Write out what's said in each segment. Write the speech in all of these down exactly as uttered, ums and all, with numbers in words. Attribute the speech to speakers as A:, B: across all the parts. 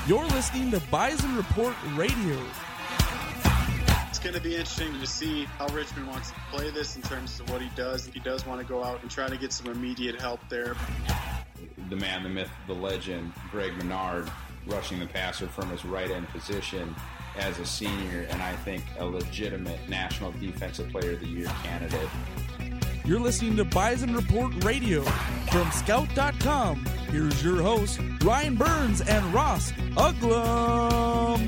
A: You're listening to Bison Report Radio.
B: It's going to be interesting to see how Richmond wants to play this in terms of what he does. If he does want to go out and try to get some immediate help there.
C: The man, the myth, the legend, Greg Menard, rushing the passer from his right end position as a senior, and I think a legitimate National Defensive Player of the Year candidate.
A: You're listening to Bison Report Radio from Scout dot com. Here's your hosts, Ryan Burns and Ross Uglum.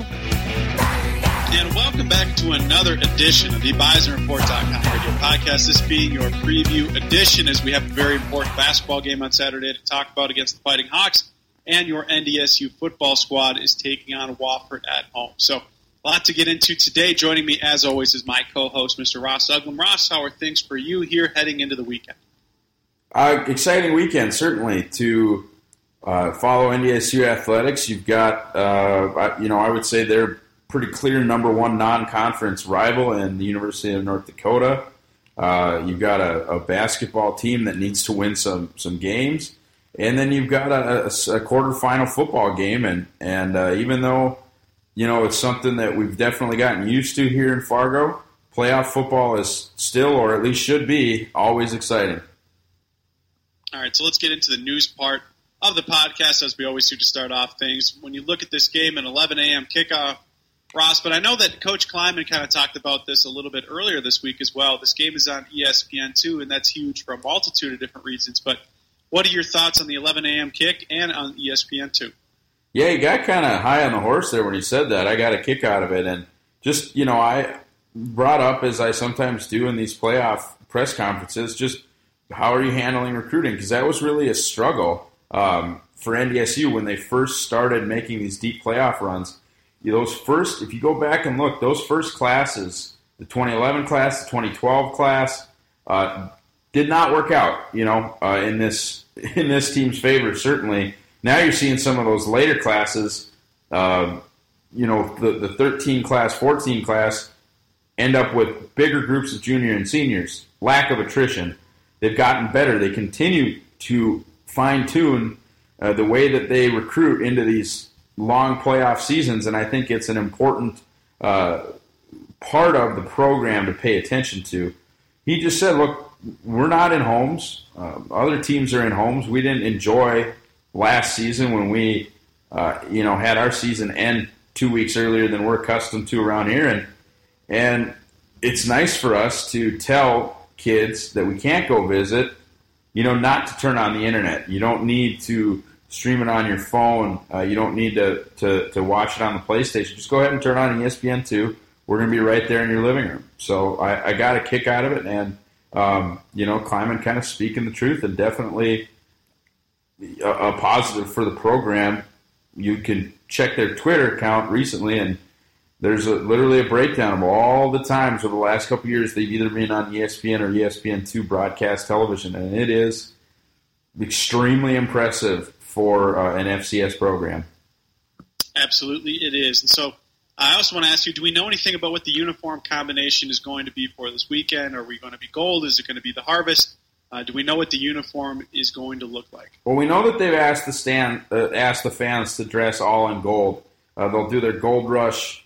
B: And welcome back to another edition of the Bison Report dot com radio podcast. This being your preview edition, as we have a very important basketball game on Saturday to talk about against the Fighting Hawks, and your N D S U football squad is taking on Wofford at home. So, a lot to get into today. Joining me, as always, is my co-host, Mister Ross Uglum. Ross, how are things for you here heading into the weekend?
C: Uh, exciting weekend, certainly, to uh, follow N D S U athletics. You've got, uh, you know, I would say they're pretty clear number one non-conference rival in the University of North Dakota. Uh, you've got a, a basketball team that needs to win some some games, and then you've got a, a, a quarterfinal football game. And and uh, even though you know it's something that we've definitely gotten used to here in Fargo, playoff football is still, or at least should be, always exciting.
B: All right, so let's get into the news part of the podcast, as we always do to start off things. When you look at this game, an eleven a.m. kickoff, Ross, but I know that Coach Kleiman kind of talked about this a little bit earlier this week as well. This game is on E S P N two, and that's huge for a multitude of different reasons. But what are your thoughts on the eleven a.m. kick and on E S P N two?
C: Yeah, he got kind of high on the horse there when he said that. I got a kick out of it. And just, you know, I brought up, as I sometimes do in these playoff press conferences, just how are you handling recruiting? Because that was really a struggle um, for N D S U when they first started making these deep playoff runs. Those first, if you go back and look, those first classes, the twenty eleven class, the twenty twelve class, uh, did not work out, you know, uh, in this in this team's favor, certainly. Now you're seeing some of those later classes, uh, you know, the, the thirteen class, fourteen class, end up with bigger groups of junior and seniors, lack of attrition. They've gotten better. They continue to fine-tune uh, the way that they recruit into these long playoff seasons, and I think it's an important uh, part of the program to pay attention to. He just said, look, we're not in homes. Uh, other teams are in homes. We didn't enjoy last season when we uh, you know, had our season end two weeks earlier than we're accustomed to around here, and and it's nice for us to tell kids that we can't go visit, you know, not to turn on the internet. You don't need to stream it on your phone. Uh, you don't need to, to, to watch it on the PlayStation. Just go ahead and turn on E S P N two. We're going to be right there in your living room. So I, I got a kick out of it, and, um, you know, Kleiman kind of speaking the truth, and definitely a, a positive for the program. You can check their Twitter account recently, and there's a, literally a breakdown of all the times over the last couple of years they've either been on E S P N or E S P N two broadcast television, and it is extremely impressive for uh, an F C S program.
B: Absolutely, it is. And so I also want to ask you, do we know anything about what the uniform combination is going to be for this weekend? Are we going to be gold? Is it going to be the Harvest? Uh, do we know what the uniform is going to look like?
C: Well, we know that they've asked the stand, uh, asked the fans to dress all in gold. Uh, they'll do their Gold Rush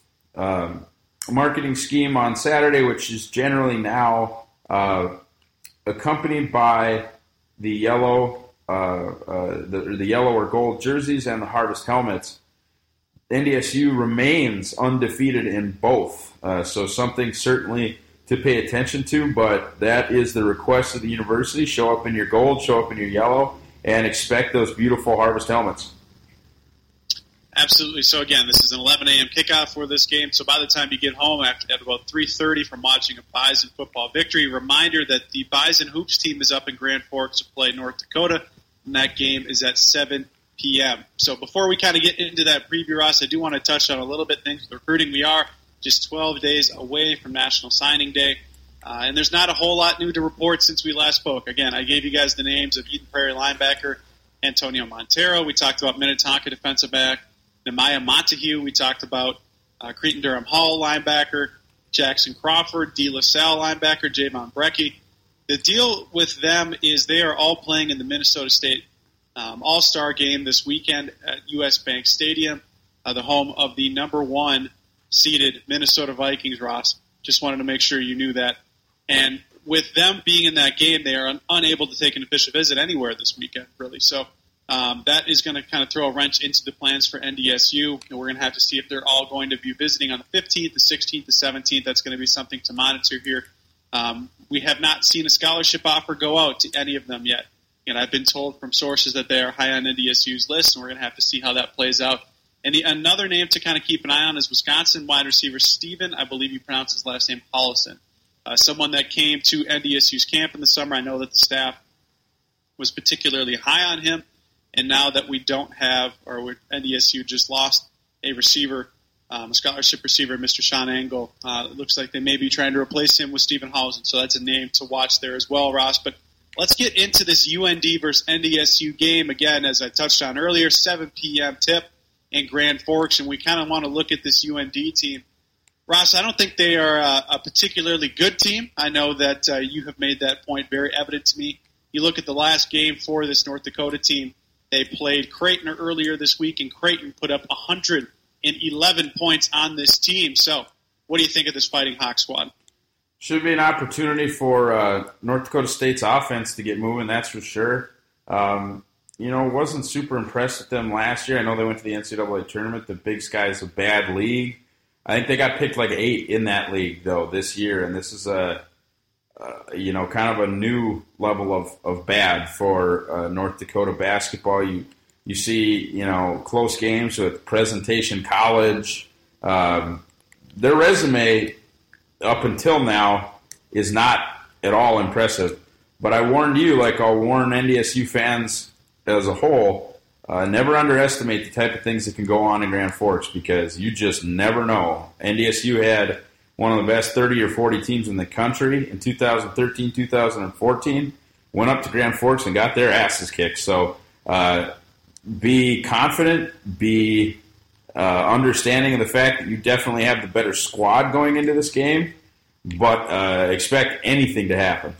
C: um, marketing scheme on Saturday, which is generally now uh, accompanied by the yellow, uh, uh, the, the yellow or gold jerseys and the Harvest helmets. N D S U remains undefeated in both, uh, so something certainly to pay attention to, but that is the request of the university. Show up in your gold, show up in your yellow, and expect those beautiful Harvest helmets.
B: Absolutely. So, again, this is an eleven a.m. kickoff for this game, so by the time you get home after at about three thirty from watching a Bison football victory, reminder that the Bison Hoops team is up in Grand Forks to play North Dakota, and that game is at seven p.m. So before we kind of get into that preview, Ross, I do want to touch on a little bit things with recruiting. We are just twelve days away from National Signing Day, uh, and there's not a whole lot new to report since we last spoke. Again, I gave you guys the names of Eden Prairie linebacker Antonio Montero. We talked about Minnetonka defensive back Nehemiah Montague. We talked about uh, Cretin-Durham Hall linebacker Jackson Crawford, De La Salle linebacker Javon Brecky. The deal with them is they are all playing in the Minnesota State um, All-Star game this weekend. Uh, U S Bank Stadium, uh, the home of the number one seeded Minnesota Vikings, Ross. Just wanted to make sure you knew that. And with them being in that game, they are un- unable to take an official visit anywhere this weekend, really. So um, that is going to kind of throw a wrench into the plans for N D S U. And we're going to have to see if they're all going to be visiting on the fifteenth, the sixteenth, the seventeenth. That's going to be something to monitor here. Um, we have not seen a scholarship offer go out to any of them yet. And I've been told from sources that they are high on N D S U's list, and we're going to have to see how that plays out. And the, another name to kind of keep an eye on is Wisconsin wide receiver Stephen, I believe you pronounce his last name, Hollison. Uh, someone that came to N D S U's camp in the summer. I know that the staff was particularly high on him. And now that we don't have, or N D S U just lost a receiver, um, a scholarship receiver, Mister Sean Engel, uh, it looks like they may be trying to replace him with Stephen Hollison. So that's a name to watch there as well, Ross. But let's get into this U N D versus N D S U game. Again, as I touched on earlier, seven p.m. tip in Grand Forks, and we kind of want to look at this U N D team. Ross, I don't think they are a, a particularly good team. I know that uh, you have made that point very evident to me. You look at the last game for this North Dakota team. They played Creighton earlier this week, and Creighton put up one hundred eleven points on this team. So what do you think of this Fighting Hawk squad?
C: Should be an opportunity for uh, North Dakota State's offense to get moving, that's for sure. Um, you know, wasn't super impressed with them last year. I know they went to the N C double A tournament. The Big Sky is a bad league. I think they got picked like eight in that league, though, this year. And this is a, uh, you know, kind of a new level of, of bad for uh, North Dakota basketball. You you see, you know, close games with Presentation College. Um, their resume up until now is not at all impressive. But I warned you, like I'll warn N D S U fans as a whole, uh, never underestimate the type of things that can go on in Grand Forks because you just never know. N D S U had one of the best thirty or forty teams in the country in two thousand thirteen, two thousand fourteen, went up to Grand Forks and got their asses kicked. So uh, be confident, be uh, understanding of the fact that you definitely have the better squad going into this game, but uh, expect anything to happen.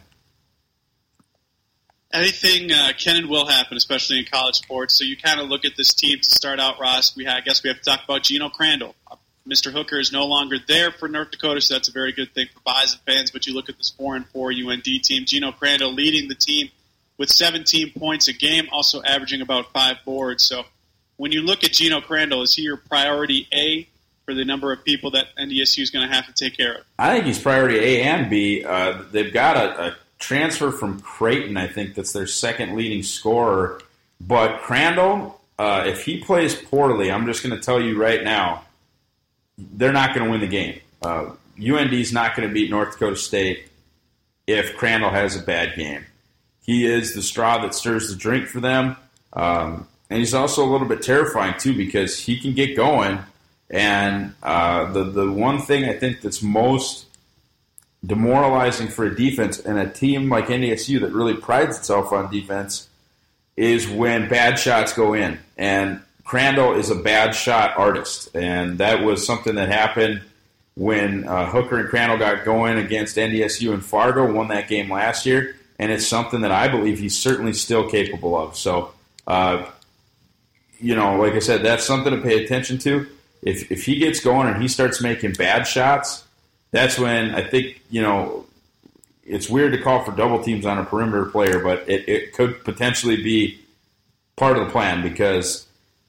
B: Anything uh, can and will happen, especially in college sports. So you kind of look at this team to start out, Ross. We have, I guess we have to talk about Gino Crandall. Uh, Mister Hooker is no longer there for North Dakota, so that's a very good thing for Bison fans. But you look at this four and four U N D team. Gino Crandall leading the team with seventeen points a game, also averaging about five boards. So when you look at Gino Crandall, is he your priority A for the number of people that N D S U is going to have to take care of?
C: I think he's priority A and B. Uh, they've got a, a transfer from Creighton, I think that's their second leading scorer. But Crandall, uh, if he plays poorly, I'm just going to tell you right now, they're not going to win the game. Uh, U N D's not going to beat North Dakota State if Crandall has a bad game. He is the straw that stirs the drink for them. Um, and he's also a little bit terrifying, too, because he can get going. And uh, the, the one thing I think that's most demoralizing for a defense and a team like N D S U that really prides itself on defense is when bad shots go in. And Crandall is a bad shot artist. And that was something that happened when uh, Hooker and Crandall got going against N D S U and Fargo, won that game last year. And it's something that I believe he's certainly still capable of. So, uh, you know, like I said, that's something to pay attention to. If if he gets going and he starts making bad shots, that's when I think, you know, it's weird to call for double teams on a perimeter player, but it, it could potentially be part of the plan because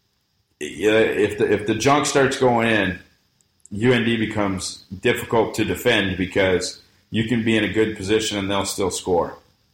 C: if the, if the junk starts going in, U N D becomes difficult to defend because you can be in a good position and they'll still score.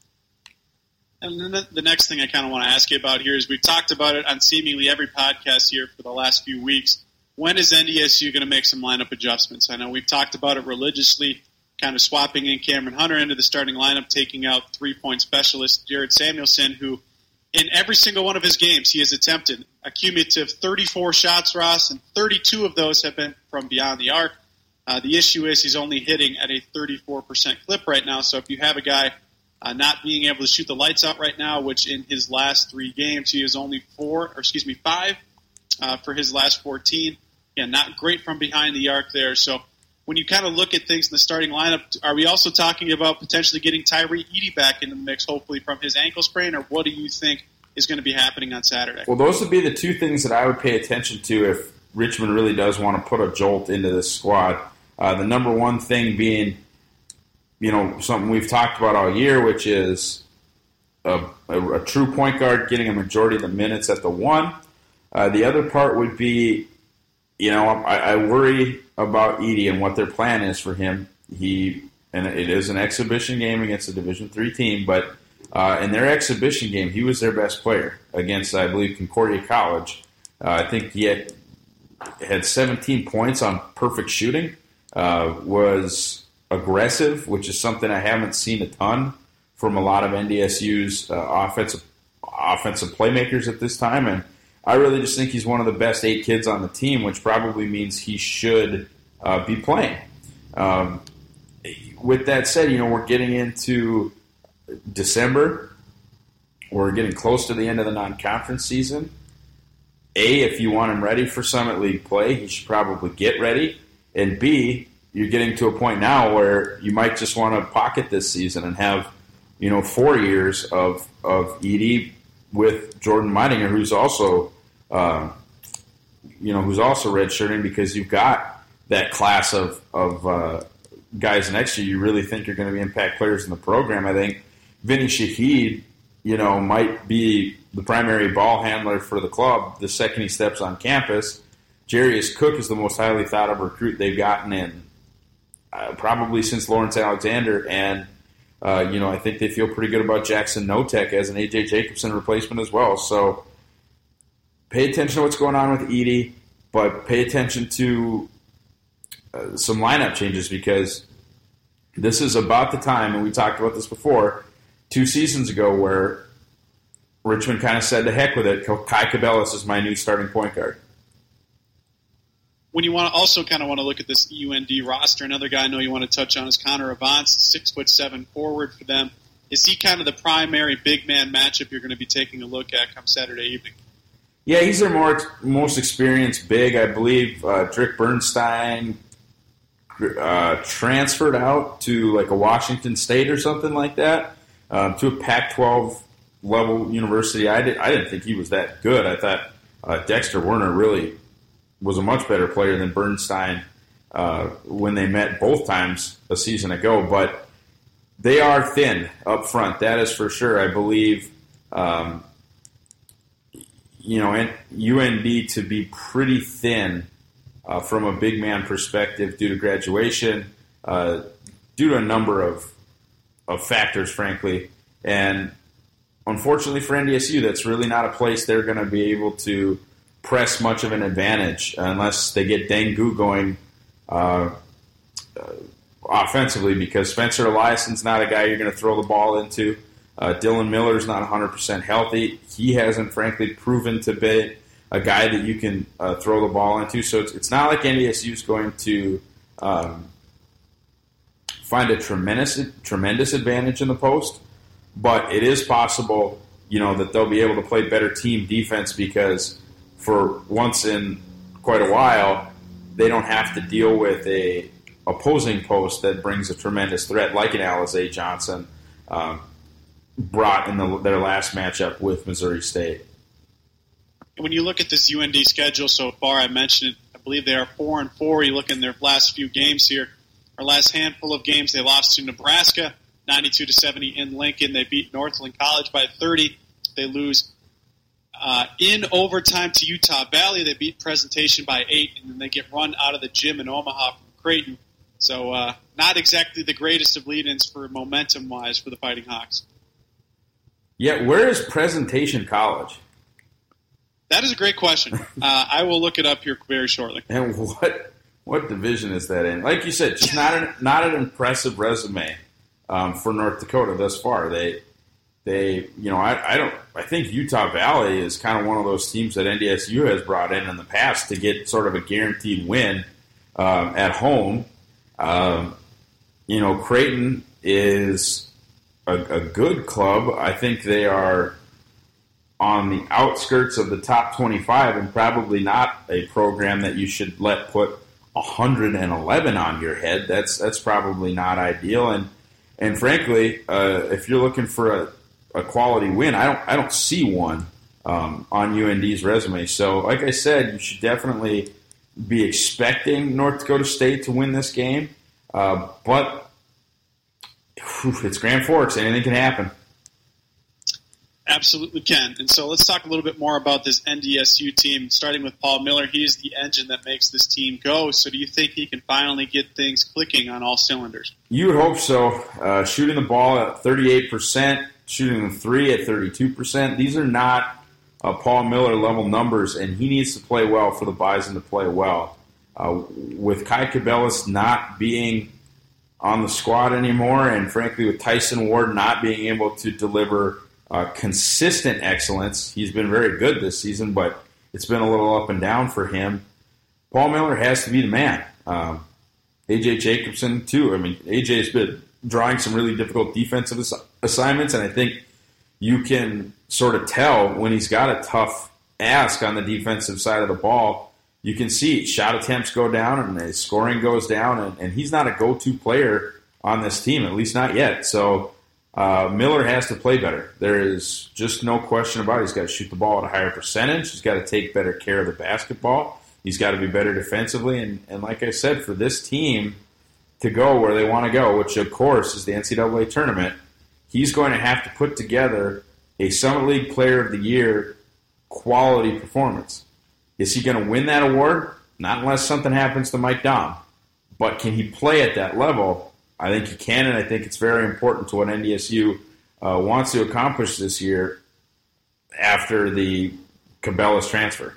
B: And then the next thing I kind of want to ask you about here is we've talked about it on seemingly every podcast here for the last few weeks. When is N D S U going to make some lineup adjustments? I know we've talked about it religiously, kind of swapping in Cameron Hunter into the starting lineup, taking out three-point specialist Jared Samuelson, who in every single one of his games he has attempted a cumulative thirty-four shots, Ross, and thirty-two of those have been from beyond the arc. Uh, the issue is he's only hitting at a thirty-four percent clip right now, so if you have a guy uh, not being able to shoot the lights out right now, which in his last three games he is only four, or excuse me, five uh, for his last fourteen. Yeah, not great from behind the arc there. So when you kind of look at things in the starting lineup, are we also talking about potentially getting Tyree Eady back in the mix, hopefully from his ankle sprain, or what do you think is going to be happening on Saturday.
C: Well, those would be the two things that I would pay attention to if Richmond really does want to put a jolt into this squad. Uh, the number one thing being, you know, something we've talked about all year, which is a, a, a true point guard getting a majority of the minutes at the one. Uh, the other part would be, you know, I, I worry about Edey and what their plan is for him. He and it is an exhibition game against a Division three team, but uh, in their exhibition game, he was their best player against, I believe, Concordia College. Uh, I think he had, had seventeen points on perfect shooting, uh, was aggressive, which is something I haven't seen a ton from a lot of N D S U's uh, offensive offensive playmakers at this time, and I really just think he's one of the best eight kids on the team, which probably means he should uh, be playing. Um, with that said, you know, we're getting into December. We're getting close to the end of the non-conference season. A, if you want him ready for Summit League play, he should probably get ready. And B, you're getting to a point now where you might just want to pocket this season and have, you know, four years of, of Edey with Jordan Meidinger, who's also, uh, you know, who's also redshirting, because you've got that class of, of uh, guys next year you really think are going to be impact players in the program. I think Vinny Shaheed, you know, might be the primary ball handler for the club the second he steps on campus. Jarius Cook is the most highly thought of recruit they've gotten in uh, probably since Lawrence Alexander, and uh, you know, I think they feel pretty good about Jackson Notek as an A J Jacobson replacement as well. So pay attention to what's going on with Edey, but pay attention to uh, some lineup changes, because this is about the time, and we talked about this before, two seasons ago, where Richmond kind of said, to heck with it, Kai Cabellas is my new starting point guard.
B: When you want to also kind of want to look at this U N D roster, another guy I know you want to touch on is Connor Avance, six foot seven forward for them. Is he kind of the primary big man matchup you're going to be taking a look at come Saturday evening?
C: Yeah, he's their more, most experienced big. I believe uh, Drick Bernstein uh, transferred out to like a Washington State or something like that, uh, to a Pac twelve level university. I, did, I didn't think he was that good. I thought uh, Dexter Werner really was a much better player than Bernstein uh, when they met both times a season ago. But they are thin up front, that is for sure. I believe, um, you know, U N D to be pretty thin uh, from a big man perspective due to graduation, uh, due to a number of of factors, frankly. And unfortunately for N D S U, that's really not a place they're going to be able to press much of an advantage unless they get Dengu going uh, uh, offensively, because Spencer Eliason's not a guy you're going to throw the ball into. Uh, Dylan Miller's not one hundred percent healthy. He hasn't, frankly, proven to be a guy that you can uh, throw the ball into. So it's, it's not like N D S U is going to um, find a tremendous tremendous advantage in the post, but it is possible, you know, that they'll be able to play better team defense, because for once in quite a while, they don't have to deal with a opposing post that brings a tremendous threat like an Alizé Johnson um, brought in the, their last matchup with Missouri State.
B: When you look at this U N D schedule so far, I mentioned it, I believe they are four and four. You look in their last few games here, or last handful of games, they lost to Nebraska, ninety-two to seventy in Lincoln. They beat Northland College by thirty. They lose uh, in overtime to Utah Valley. They beat Presentation by eight, and then they get run out of the gym in Omaha from Creighton. So uh, not exactly the greatest of lead-ins for momentum-wise for the Fighting Hawks.
C: Yeah, where is Presentation College?
B: That is a great question. Uh, I will look it up here very shortly.
C: And what what division is that in? Like you said, just not an, not an impressive resume um, for North Dakota thus far. They they you know I, I don't I think Utah Valley is kind of one of those teams that N D S U has brought in in the past to get sort of a guaranteed win um, at home. Um, you know, Creighton is a, a good club. I think they are on the outskirts of the top twenty-five, and probably not a program that you should let put one hundred eleven on your head. That's that's probably not ideal. And and frankly, uh, if you're looking for a, a quality win. I don't I don't see one um, on U N D's resume. So, like I said, you should definitely be expecting North Dakota State to win this game. Uh, but whew, it's Grand Forks. Anything can happen.
B: Absolutely can. And so let's talk a little bit more about this N D S U team, starting with Paul Miller. He's the engine that makes this team go. So do you think he can finally get things clicking on all cylinders?
C: You would hope so. Uh, shooting the ball at thirty-eight percent, shooting the three at thirty-two percent. These are not uh, Paul Miller level numbers, and he needs to play well for the Bison to play well. Uh, with Kai Cabellas not being on the squad anymore, and frankly with Tyson Ward not being able to deliver Uh, consistent excellence. He's been very good this season, but it's been a little up and down for him. Paul Miller has to be the man. Um, A J Jacobson, too. I mean, A J's been drawing some really difficult defensive ass- assignments, and I think you can sort of tell when he's got a tough ask on the defensive side of the ball. You can see shot attempts go down and his scoring goes down, and, and he's not a go-to player on this team, at least not yet. So Uh, Miller has to play better. There is just no question about it. He's got to shoot the ball at a higher percentage. He's got to take better care of the basketball. He's got to be better defensively. And, and like I said, for this team to go where they want to go, which of course is the N C double A tournament, he's going to have to put together a Summit League Player of the Year quality performance. Is he going to win that award? Not unless something happens to Mike Daum. But can he play at that level? I think he can, and I think it's very important to what N D S U uh, wants to accomplish this year after the Cabela's transfer.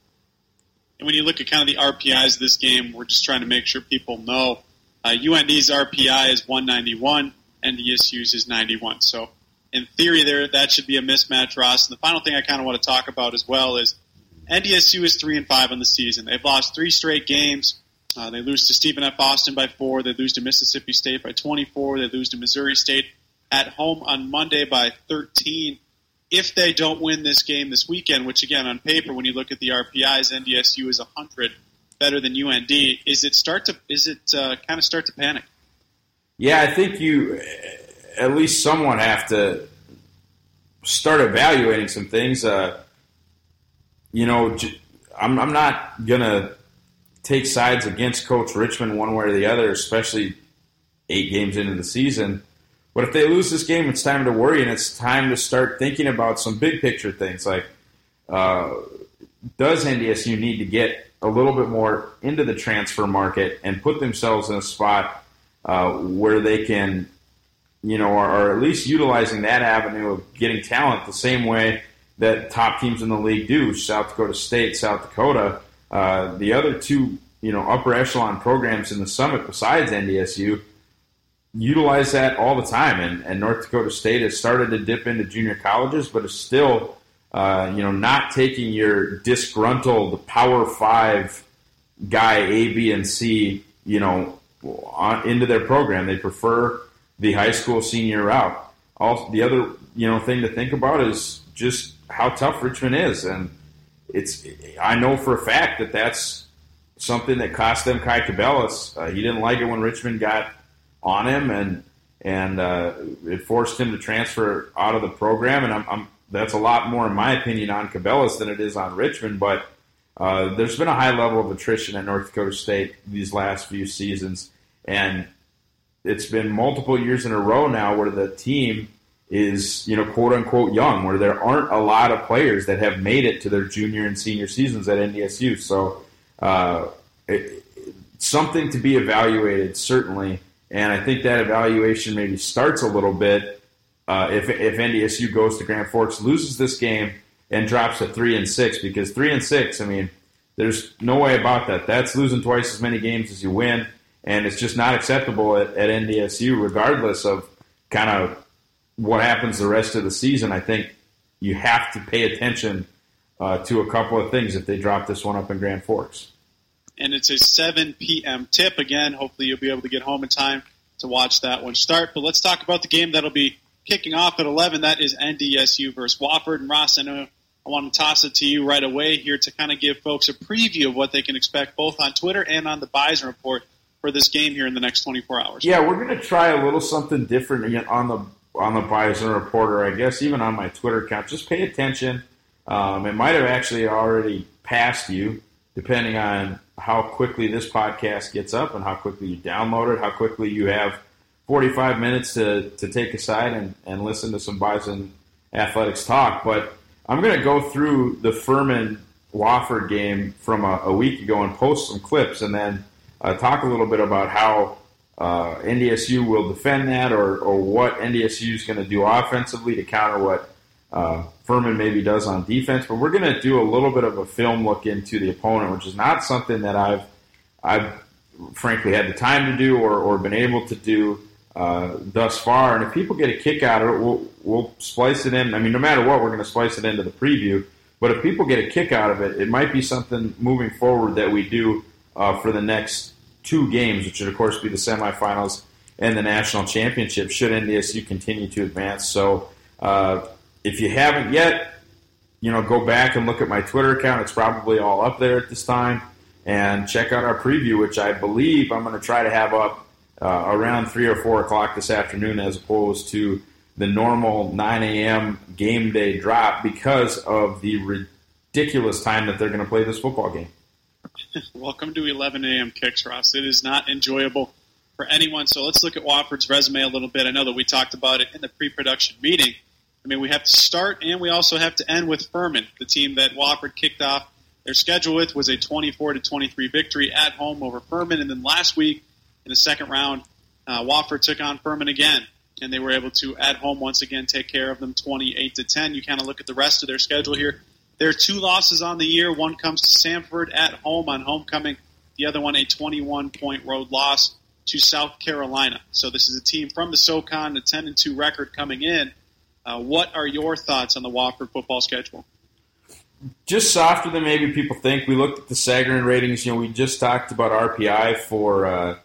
B: And when you look at kind of the R P Is of this game, we're just trying to make sure people know uh, U N D's R P I is one ninety-one, N D S U's is ninety-one. So in theory, there that should be a mismatch, Ross. And the final thing I kind of want to talk about as well is N D S U is three and five on the season. They've lost three straight games. Uh, they lose to Stephen F. Austin by four. They lose to Mississippi State by twenty-four. They lose to Missouri State at home on Monday by thirteen. If they don't win this game this weekend, which again on paper, when you look at the R P Is, N D S U is one hundred better than U N D. Is it start to? Is it uh, kind of start to panic?
C: Yeah, I think you at least somewhat have to start evaluating some things. Uh, you know, I'm, I'm not gonna take sides against Coach Richmond one way or the other, especially eight games into the season. But if they lose this game, it's time to worry, and it's time to start thinking about some big picture things like, uh, does N D S U need to get a little bit more into the transfer market and put themselves in a spot uh, where they can, you know, or, or at least utilizing that avenue of getting talent the same way that top teams in the league do, South Dakota State, South Dakota. Uh, the other two, you know, upper echelon programs in the Summit besides N D S U utilize that all the time, and, and North Dakota State has started to dip into junior colleges, but is still, uh, you know, not taking your disgruntled Power Five guy A, B, and C, you know, on, into their program. They prefer the high school senior route. Also, the other, you know, thing to think about is just how tough Richmond is, and it's. I know for a fact that that's something that cost them Kai Cabellas. Uh, he didn't like it when Richmond got on him, and and uh, it forced him to transfer out of the program. And I'm, I'm that's a lot more, in my opinion, on Cabellas than it is on Richmond. But uh, there's been a high level of attrition at North Dakota State these last few seasons, and it's been multiple years in a row now where the team is, you know, quote unquote young, where there aren't a lot of players that have made it to their junior and senior seasons at N D S U. So uh, it, something to be evaluated, certainly. And I think that evaluation maybe starts a little bit uh, if if N D S U goes to Grand Forks, loses this game, and drops to three and six. Because three and six, I mean, there's no way about that. That's losing twice as many games as you win, and it's just not acceptable at, at N D S U, regardless of kind of what happens the rest of the season. I think you have to pay attention uh, to a couple of things if they drop this one up in Grand Forks.
B: And it's a seven p.m. tip. Again, hopefully you'll be able to get home in time to watch that one start. But let's talk about the game that'll be kicking off at eleven. That is N D S U versus Wofford. And Ross, I know I want to toss it to you right away here to kind of give folks a preview of what they can expect both on Twitter and on the Bison Report for this game here in the next twenty-four hours.
C: Yeah, we're going to try a little something different on the on the Bison Reporter, I guess even on my Twitter account, just pay attention. Um, it might have actually already passed you, depending on how quickly this podcast gets up and how quickly you download it, how quickly you have forty-five minutes to, to take aside and, and listen to some Bison Athletics talk. But I'm going to go through the Furman-Wofford game from a, a week ago and post some clips and then uh, talk a little bit about how uh, N D S U will defend that or, or what N D S U is going to do offensively to counter what uh, Furman maybe does on defense. But we're going to do a little bit of a film look into the opponent, which is not something that I've, I've frankly had the time to do or, or been able to do Uh, thus far. And if people get a kick out of it, we'll, we'll splice it in. I mean, no matter what, we're going to splice it into the preview. But if people get a kick out of it, it might be something moving forward that we do uh, for the next two games, which would, of course, be the semifinals and the national championship, should N D S U continue to advance. So uh, if you haven't yet, you know, go back and look at my Twitter account. It's probably all up there at this time. And check out our preview, which I believe I'm going to try to have up Uh, around three or four o'clock this afternoon as opposed to the normal nine a.m. game day drop because of the ridiculous time that they're going to play this football game.
B: Welcome to eleven a.m. kicks, Ross. It is not enjoyable for anyone. So let's look at Wofford's resume a little bit. I know that we talked about it in the pre-production meeting. I mean, we have to start and we also have to end with Furman, the team that Wofford kicked off their schedule with was a twenty-four to twenty-three victory at home over Furman. And then last week, in the second round, uh, Wofford took on Furman again, and they were able to, at home, once again, take care of them twenty-eight to ten. You kind of look at the rest of their schedule here. There are two losses on the year. One comes to Samford at home on homecoming. The other one, a twenty-one point road loss to South Carolina. So this is a team from the SoCon, a ten and two record coming in. Uh, what are your thoughts on the Wofford football schedule?
C: Just softer than maybe people think. We looked at the Sagarin ratings. You know, we just talked about R P I for uh,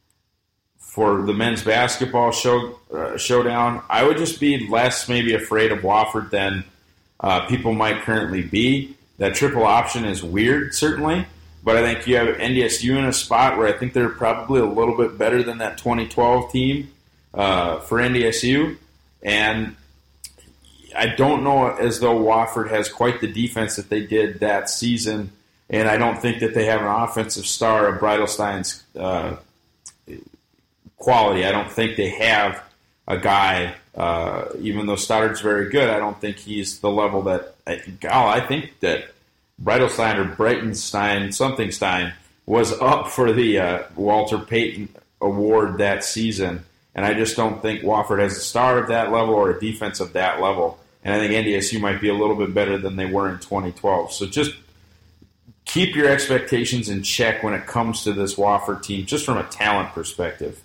C: for the men's basketball show uh, showdown. I would just be less maybe afraid of Wofford than uh, people might currently be. That triple option is weird, certainly, but I think you have N D S U in a spot where I think they're probably a little bit better than that twenty twelve team uh, for N D S U, and I don't know as though Wofford has quite the defense that they did that season, and I don't think that they have an offensive star of Breidelstein's uh, quality. I don't think they have a guy, uh, even though Stoddard's very good, I don't think he's the level that, I, oh, I think that Breidelstein or Breitenstein, something Stein, was up for the uh, Walter Payton Award that season, and I just don't think Wofford has a star of that level or a defense of that level. And I think N D S U might be a little bit better than they were in twenty twelve. So just keep your expectations in check when it comes to this Wofford team, just from a talent perspective.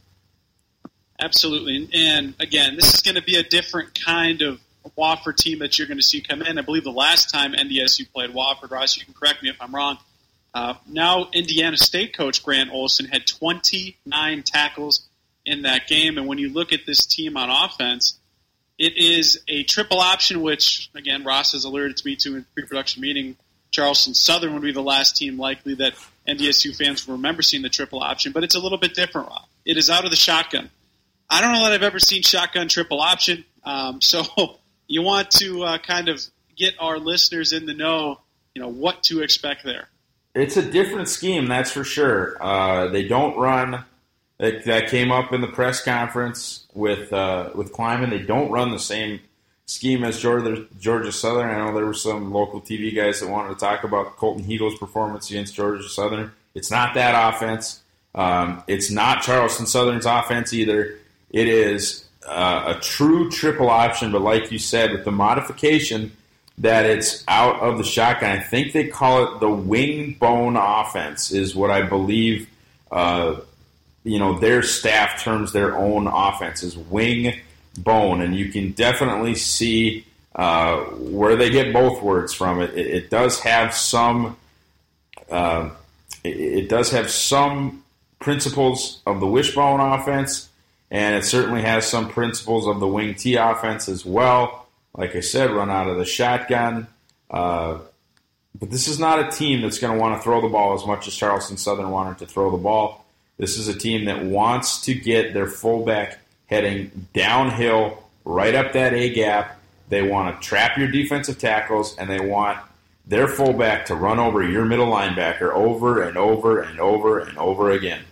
B: Absolutely. And, again, this is going to be a different kind of Wofford team that you're going to see come in. I believe the last time N D S U played Wofford, Ross, you can correct me if I'm wrong, uh, now Indiana State coach Grant Olson had twenty-nine tackles in that game. And when you look at this team on offense, it is a triple option, which, again, Ross has alerted me to in pre-production meeting. Charleston Southern would be the last team likely that N D S U fans will remember seeing the triple option, but it's a little bit different, Rob. It is out of the shotgun. I don't know that I've ever seen shotgun triple option, um, so you want to uh, kind of get our listeners in the know, you know, what to expect there.
C: It's a different scheme, that's for sure. Uh, they don't run. That, that came up in the press conference with uh, with Kleiman. They don't run the same scheme as Georgia, Georgia Southern. I know there were some local T V guys that wanted to talk about Colton Heagle's performance against Georgia Southern. It's not that offense. Um, it's not Charleston Southern's offense either. It is uh, a true triple option, but like you said, with the modification that it's out of the shotgun. I think they call it the wing bone offense is what I believe uh, you know, their staff terms their own offense is wing bone, and you can definitely see uh, where they get both words from. It, it, it does have some, uh, it, it does have some principles of the wishbone offense, and it certainly has some principles of the wing T offense as well. Like I said, run out of the shotgun. Uh, but this is not a team that's going to want to throw the ball as much as Charleston Southern wanted to throw the ball. This is a team that wants to get their fullback heading downhill right up that A gap. They want to trap your defensive tackles, and they want their fullback to run over your middle linebacker over and over and over and over again.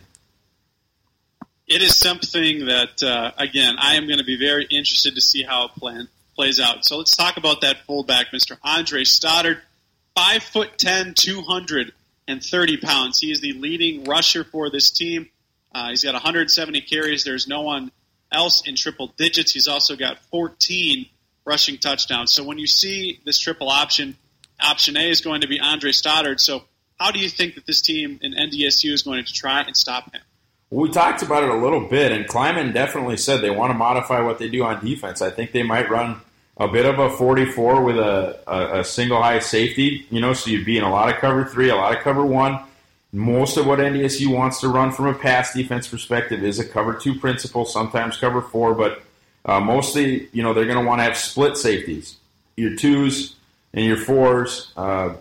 B: It is something that, uh, again, I am going to be very interested to see how it plan, plays out. So let's talk about that fullback, Mister Andre Stoddard, five foot ten, two hundred thirty pounds. He is the leading rusher for this team. Uh, he's got one hundred seventy carries. There's no one else in triple digits. He's also got fourteen rushing touchdowns. So when you see this triple option, option A is going to be Andre Stoddard. So how do you think that this team in N D S U is going to try and stop him?
C: We talked about it a little bit, and Kleiman definitely said they want to modify what they do on defense. I think they might run a bit of a forty-four with a, a, a single high safety, you know, so you'd be in a lot of cover three, a lot of cover one. Most of what N D S U wants to run from a pass defense perspective is a cover two principle, sometimes cover four, but uh, mostly, you know, they're going to want to have split safeties. Your twos and your fours uh,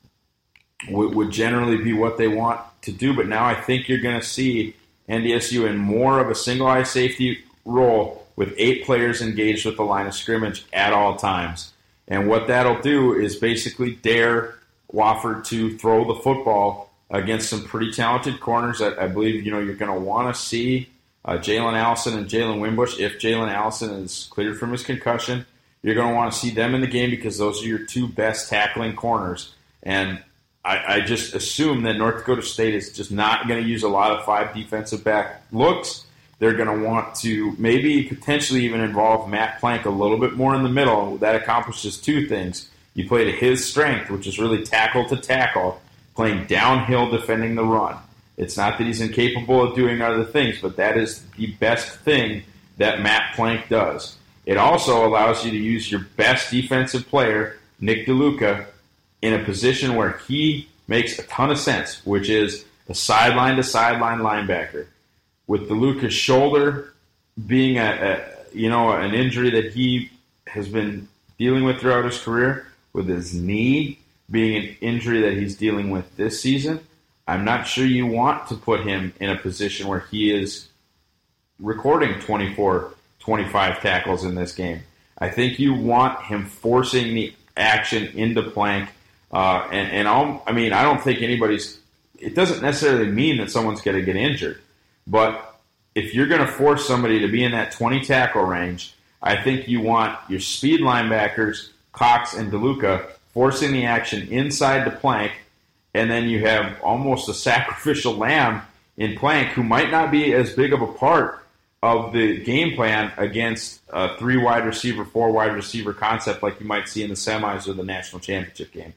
C: would, would generally be what they want to do, but now I think you're going to see N D S U in more of a single high safety role with eight players engaged with the line of scrimmage at all times. And what that'll do is basically dare Wofford to throw the football against some pretty talented corners that I believe, you know, you're going to want to see uh, Jalen Allison and Jalen Wimbush. If Jalen Allison is cleared from his concussion, you're going to want to see them in the game because those are your two best tackling corners. And I, I just assume that North Dakota State is just not going to use a lot of five defensive back looks. They're going to want to maybe potentially even involve Matt Plank a little bit more in the middle. That accomplishes two things. You play to his strength, which is really tackle to tackle, playing downhill defending the run. It's not that he's incapable of doing other things, but that is the best thing that Matt Plank does. It also allows you to use your best defensive player, Nick DeLuca, in a position where he makes a ton of sense, which is a sideline-to-sideline linebacker. With DeLuca's shoulder being a, a you know an injury that he has been dealing with throughout his career, with his knee being an injury that he's dealing with this season, I'm not sure you want to put him in a position where he is recording twenty-four, twenty-five tackles in this game. I think you want him forcing the action into Plank. Uh, and and I'll, I mean, I don't think anybody's – it doesn't necessarily mean that someone's going to get injured. But if you're going to force somebody to be in that twenty tackle range, I think you want your speed linebackers, Cox and DeLuca, forcing the action inside the Plank, and then you have almost a sacrificial lamb in Plank who might not be as big of a part of the game plan against a three wide receiver, four wide receiver concept like you might see in the semis or the national championship game.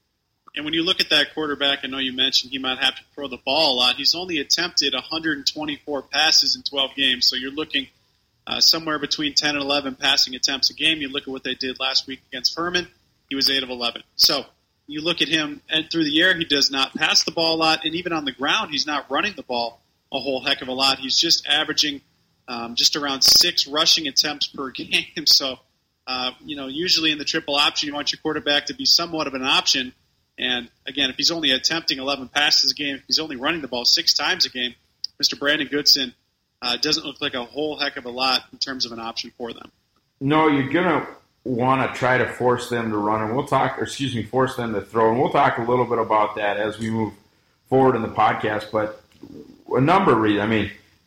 B: And when you look at that quarterback, I know you mentioned he might have to throw the ball a lot. He's only attempted one hundred twenty-four passes in twelve games, so you're looking uh, somewhere between ten and eleven passing attempts a game. You look at what they did last week against Furman, he was eight of eleven. So you look at him, and through the air, he does not pass the ball a lot, and even on the ground, he's not running the ball a whole heck of a lot. He's just averaging um, just around six rushing attempts per game. So, uh, you know, usually in the triple option, you want your quarterback to be somewhat of an option. And, again, if he's only attempting eleven passes a game, if he's only running the ball six times a game, Mister Brandon Goodson uh, doesn't look like a whole heck of a lot in terms of an option for them.
C: No, you're going to want to try to force them to run, and we'll talk, or excuse me, force them to throw. And we'll talk a little bit about that as we move forward in the podcast. But a number of reasons. I mean,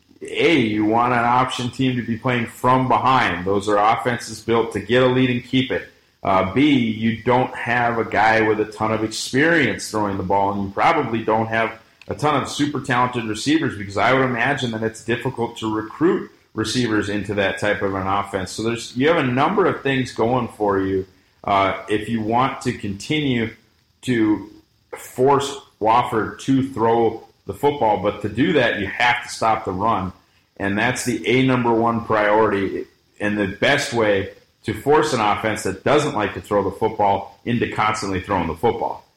C: A, you want an option team to be playing from behind. Those are offenses built to get a lead and keep it. Uh, B, you don't have a guy with a ton of experience throwing the ball, and you probably don't have a ton of super talented receivers because I would imagine that it's difficult to recruit receivers into that type of an offense. So there's you have a number of things going for you uh, if you want to continue to force Wofford to throw the football. But to do that, you have to stop the run, and that's the A number one priority. And the best way to force an offense that doesn't like to throw the football into constantly throwing the football.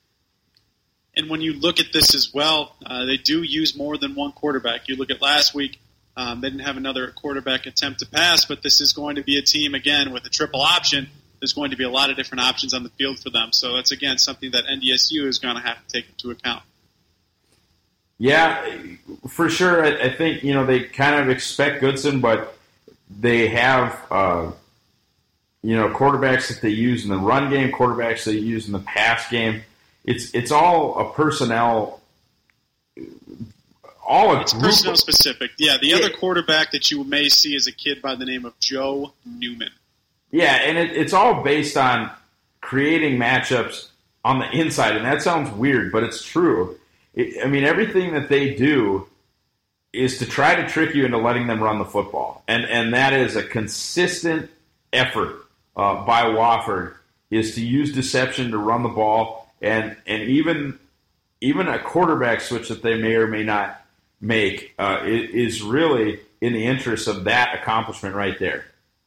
B: And when you look at this as well, uh, they do use more than one quarterback. You look at last week, um, they didn't have another quarterback attempt to pass, but this is going to be a team, again, with a triple option. There's going to be a lot of different options on the field for them. So that's, again, something that N D S U is going to have to take into account.
C: Yeah, for sure. I, I think, you know, they kind of expect Goodson, but they have, uh, you know, quarterbacks that they use in the run game, quarterbacks they use in the pass game. It's it's all a personnel, all a
B: It's
C: group
B: personnel
C: of,
B: specific. Yeah, the
C: Yeah.
B: other quarterback that you may see is a kid by the name of Joe Newman.
C: Yeah, and it, it's all based on creating matchups on the inside, and that sounds weird, but it's true. It, I mean, everything that they do is to try to trick you into letting them run the football, and and that is a consistent effort uh, by Wofford, is to use deception to run the ball, and and even even a quarterback switch that they may or may not make uh, is really in the interest of that accomplishment right there.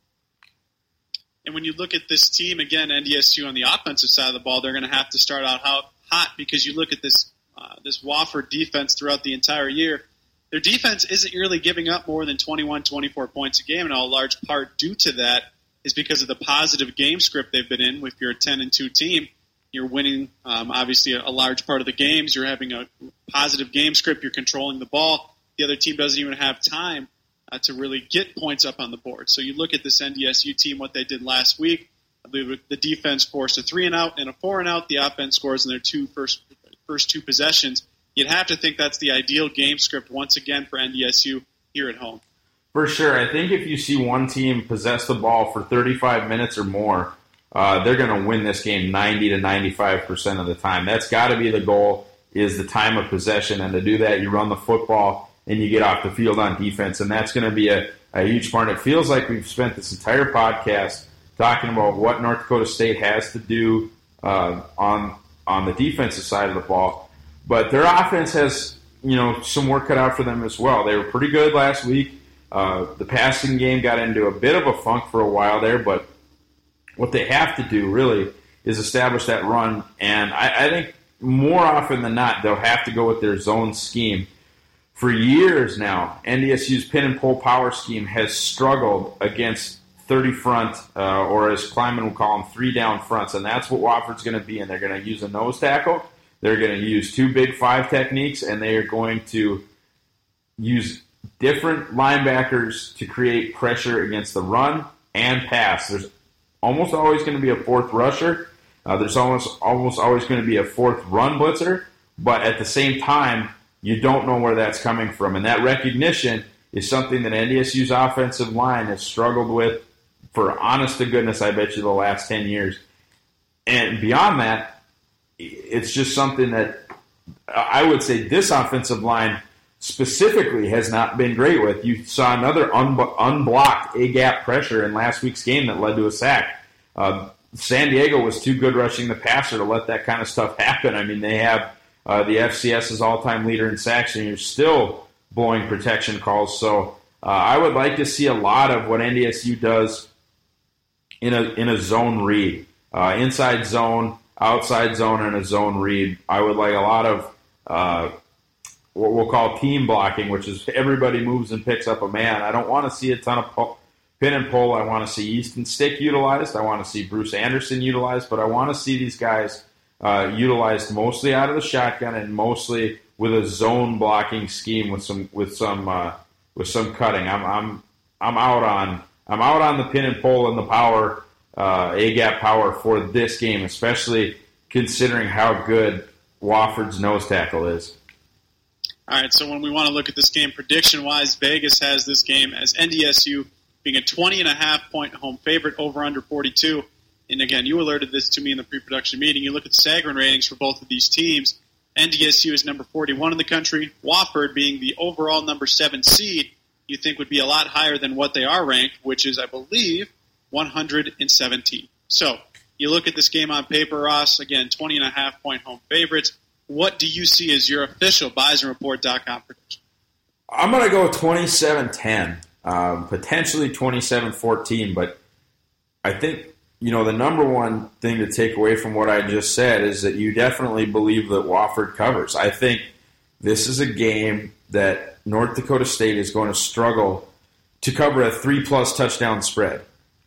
B: And when you look at this team, again, N D S U on the offensive side of the ball, they're going to have to start out hot because you look at this uh, this Wofford defense throughout the entire year. Their defense isn't really giving up more than twenty-one, twenty-four points a game, and a large part due to that is because of the positive game script they've been in. If you're a ten and two team, you're winning, um, obviously, a, a large part of the games. You're having a positive game script. You're controlling the ball. The other team doesn't even have time uh, to really get points up on the board. So you look at this N D S U team, what they did last week. I believe the defense forced a three and out and a four and out. The offense scores in their two first first two possessions. You'd have to think that's the ideal game script once again for N D S U here at home.
C: For sure. I think if you see one team possess the ball for thirty-five minutes or more, uh, they're going to win this game ninety to ninety-five percent of the time. That's got to be the goal, is the time of possession. And to do that, you run the football and you get off the field on defense. And that's going to be a, a huge part. It feels like we've spent this entire podcast talking about what North Dakota State has to do uh, on on the defensive side of the ball. But their offense has, you know, some work cut out for them as well. They were pretty good last week. Uh, the passing game got into a bit of a funk for a while there, but what they have to do really is establish that run. And I, I think more often than not, they'll have to go with their zone scheme. For years now, N D S U's pin and pull power scheme has struggled against thirty front, uh, or as Kleiman would call them, three down fronts. And that's what Wofford's going to be in. They're going to use a nose tackle. They're going to use two big five techniques, and they are going to use different linebackers to create pressure against the run and pass. There's almost always going to be a fourth rusher. Uh, there's almost almost always going to be a fourth run blitzer, but at the same time, you don't know where that's coming from. And that recognition is something that N D S U's offensive line has struggled with for, honest to goodness, I bet you the last ten years. And beyond that, it's just something that I would say this offensive line specifically has not been great with. You saw another un- unblocked A-gap pressure in last week's game that led to a sack. Uh, San Diego was too good rushing the passer to let that kind of stuff happen. I mean, they have uh, the F C S's all-time leader in sacks, and you're still blowing protection calls. So uh, I would like to see a lot of what N D S U does in a in a zone read, uh, inside zone, outside zone, and a zone read. I would like a lot of uh, what we'll call team blocking, which is everybody moves and picks up a man. I don't want to see a ton of pull, pin and pull. I want to see Easton Stick utilized. I want to see Bruce Anderson utilized, but I want to see these guys uh, utilized mostly out of the shotgun and mostly with a zone blocking scheme with some with some uh, with some cutting. I'm I'm I'm out on I'm out on the pin and pull and the power. Uh, A-gap power for this game, especially considering how good Wofford's nose tackle is.
B: All right, so when we want to look at this game prediction-wise, Vegas has this game as N D S U being a twenty and a half point home favorite, over under forty-two. And again, you alerted this to me in the pre-production meeting. You look at the Sagarin ratings for both of these teams. N D S U is number forty-one in the country. Wofford, being the overall number seven seed, you think would be a lot higher than what they are ranked, which is, I believe, one hundred seventeen. So you look at this game on paper, Ross, again, twenty and a half point home favorites. What do you see as your official Bison Report dot com prediction?
C: I'm going to go twenty-seven ten, um, potentially twenty-seven fourteen, but I think, you know, the number one thing to take away from what I just said is that you definitely believe that Wofford covers. I think this is a game that North Dakota State is going to struggle to cover a three-plus touchdown spread.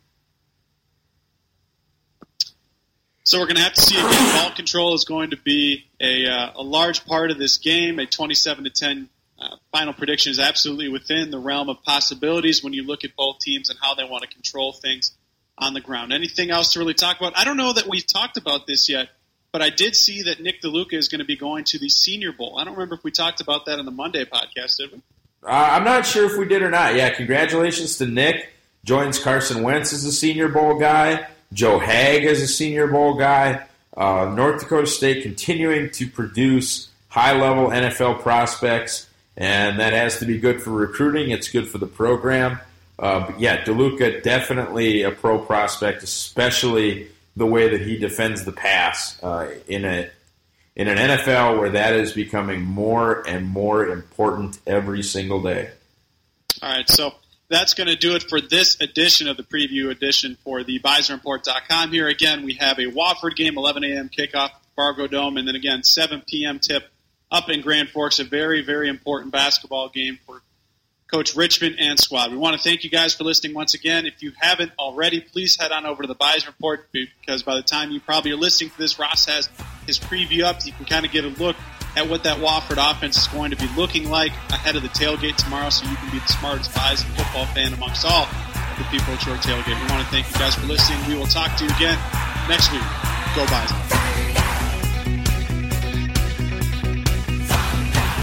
B: So we're going to have to see again. Ball control is going to be a uh, a large part of this game. A twenty-seven to ten uh, final prediction is absolutely within the realm of possibilities when you look at both teams and how they want to control things on the ground. Anything else to really talk about? I don't know that we've talked about this yet, but I did see that Nick DeLuca is going to be going to the Senior Bowl. I don't remember if we talked about that in the Monday podcast, did we?
C: Uh, I'm not sure if we did or not. Yeah, congratulations to Nick. Joins Carson Wentz as a Senior Bowl guy. Joe Haeg as a Senior Bowl guy. Uh, North Dakota State continuing to produce high-level N F L prospects, and that has to be good for recruiting. It's good for the program. Uh, but yeah, DeLuca, definitely a pro prospect, especially the way that he defends the pass uh, in a in an N F L where that is becoming more and more important every single day.
B: All right, so that's going to do it for this edition of the preview edition for the Bison Report dot com. Here again, we have a Wofford game, eleven a.m. kickoff, Fargo Dome, and then again, seven p.m. tip up in Grand Forks, a very, very important basketball game for Coach Richmond and squad. We want to thank you guys for listening once again. If you haven't already, please head on over to the Bison Report, because by the time you probably are listening to this, Ross has his preview up. You can kind of get a look at what that Wofford offense is going to be looking like ahead of the tailgate tomorrow, so you can be the smartest Bison football fan amongst all the people at your tailgate. We want to thank you guys for listening. We will talk to you again next week. Go Bison.